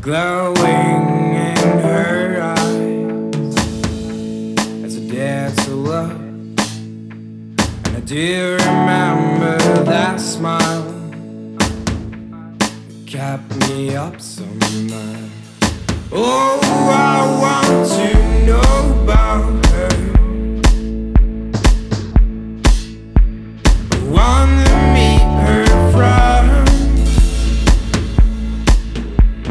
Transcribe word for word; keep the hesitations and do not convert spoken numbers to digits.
glowing in her eyes as I dared to look. And I do remember that smile that kept me up so much. Oh, I want to